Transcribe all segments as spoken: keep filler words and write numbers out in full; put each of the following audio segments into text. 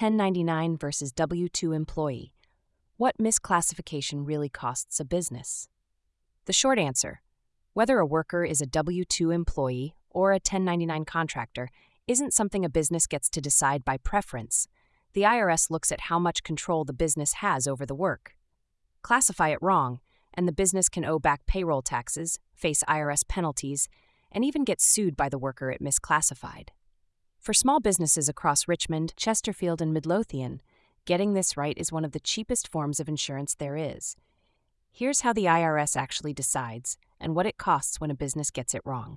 ten ninety-nine versus W two employee. What misclassification really costs a business? The short answer, whether a worker is a W two employee or a ten ninety-nine contractor, isn't something a business gets to decide by preference. The I R S looks at how much control the business has over the work. Classify it wrong, and the business can owe back payroll taxes, face I R S penalties, and even get sued by the worker it misclassified. For small businesses across Richmond, Chesterfield, and Midlothian, getting this right is one of the cheapest forms of insurance there is. Here's how the I R S actually decides and what it costs when a business gets it wrong.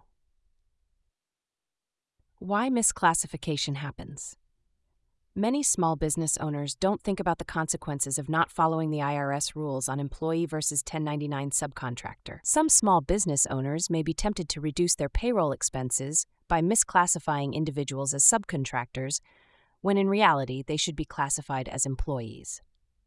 Why misclassification happens. Many small business owners don't think about the consequences of not following the I R S rules on employee versus ten ninety-nine subcontractor. Some small business owners may be tempted to reduce their payroll expenses by misclassifying individuals as subcontractors, when in reality they should be classified as employees.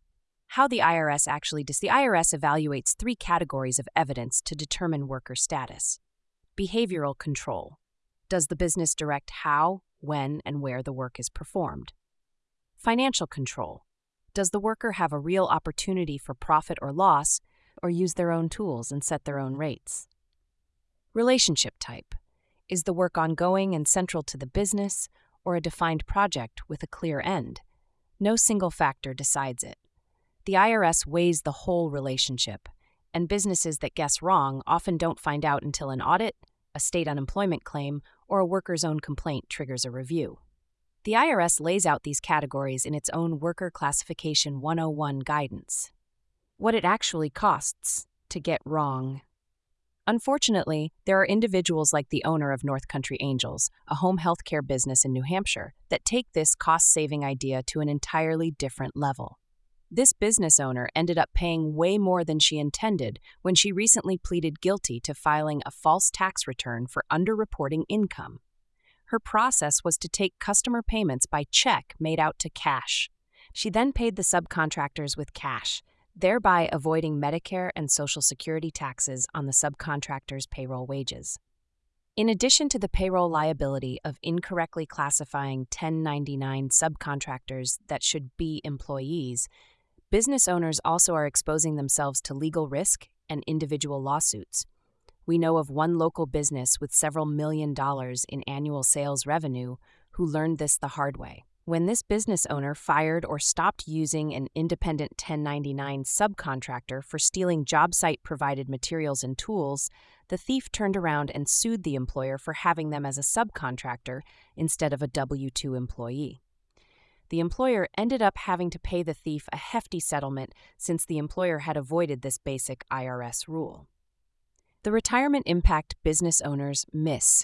How the I R S actually does the I R S evaluates three categories of evidence to determine worker status. Behavioral control. Does the business direct how, when, and where the work is performed? Financial control. Does the worker have a real opportunity for profit or loss, or use their own tools and set their own rates? Relationship type. Is the work ongoing and central to the business, or a defined project with a clear end? No single factor decides it. The I R S weighs the whole relationship, and businesses that guess wrong often don't find out until an audit, a state unemployment claim, or a worker's own complaint triggers a review. The I R S lays out these categories in its own Worker Classification one oh one guidance. What it actually costs to get wrong. Unfortunately, there are individuals like the owner of North Country Angels, a home healthcare business in New Hampshire, that take this cost-saving idea to an entirely different level. This business owner ended up paying way more than she intended when she recently pleaded guilty to filing a false tax return for underreporting income. Her process was to take customer payments by check made out to cash. She then paid the subcontractors with cash, thereby avoiding Medicare and Social Security taxes on the subcontractors' payroll wages. In addition to the payroll liability of incorrectly classifying ten ninety-nine subcontractors that should be employees, business owners also are exposing themselves to legal risk and individual lawsuits. We know of one local business with several million dollars in annual sales revenue who learned this the hard way. When this business owner fired or stopped using an independent ten ninety-nine subcontractor for stealing job site-provided materials and tools, the thief turned around and sued the employer for having them as a subcontractor instead of a W two employee. The employer ended up having to pay the thief a hefty settlement since the employer had avoided this basic I R S rule. The retirement impact business owners miss.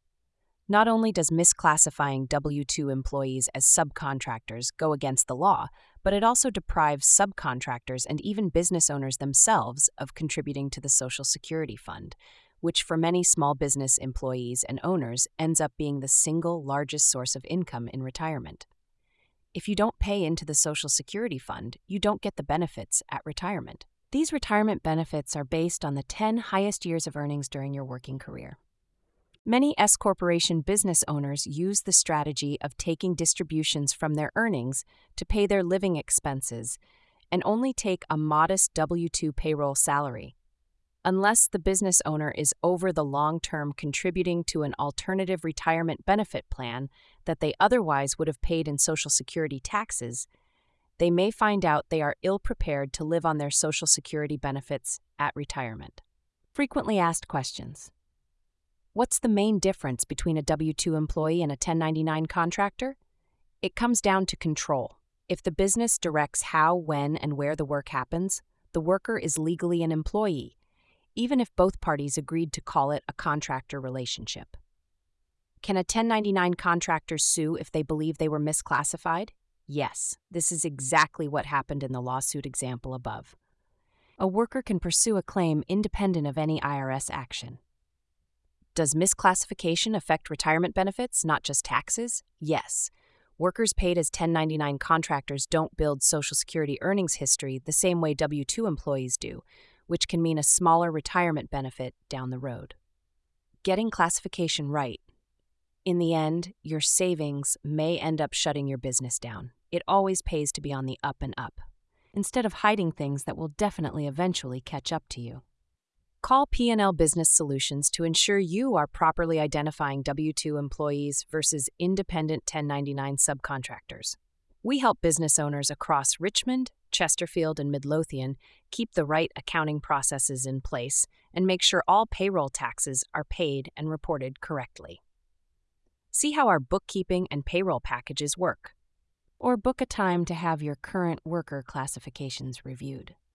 Not only does misclassifying W two employees as subcontractors go against the law, but it also deprives subcontractors and even business owners themselves of contributing to the Social Security Fund, which for many small business employees and owners ends up being the single largest source of income in retirement. If you don't pay into the Social Security Fund, you don't get the benefits at retirement. These retirement benefits are based on the ten highest years of earnings during your working career. Many S-corporation business owners use the strategy of taking distributions from their earnings to pay their living expenses and only take a modest W two payroll salary. Unless the business owner is over the long term contributing to an alternative retirement benefit plan that they otherwise would have paid in Social Security taxes, they may find out they are ill-prepared to live on their Social Security benefits at retirement. Frequently asked questions. What's the main difference between a W two employee and a ten ninety-nine contractor? It comes down to control. If the business directs how, when, and where the work happens, the worker is legally an employee, even if both parties agreed to call it a contractor relationship. Can a ten ninety-nine contractor sue if they believe they were misclassified? Yes, this is exactly what happened in the lawsuit example above. A worker can pursue a claim independent of any I R S action. Does misclassification affect retirement benefits, not just taxes? Yes. Workers paid as ten ninety-nine contractors don't build Social Security earnings history the same way W two employees do, which can mean a smaller retirement benefit down the road. Getting classification right. In the end, your savings may end up shutting your business down. It always pays to be on the up and up, instead of hiding things that will definitely eventually catch up to you. Call P and L Business Solutions to ensure you are properly identifying W two employees versus independent ten ninety-nine subcontractors. We help business owners across Richmond, Chesterfield, and Midlothian keep the right accounting processes in place and make sure all payroll taxes are paid and reported correctly. See how our bookkeeping and payroll packages work, or book a time to have your current worker classifications reviewed.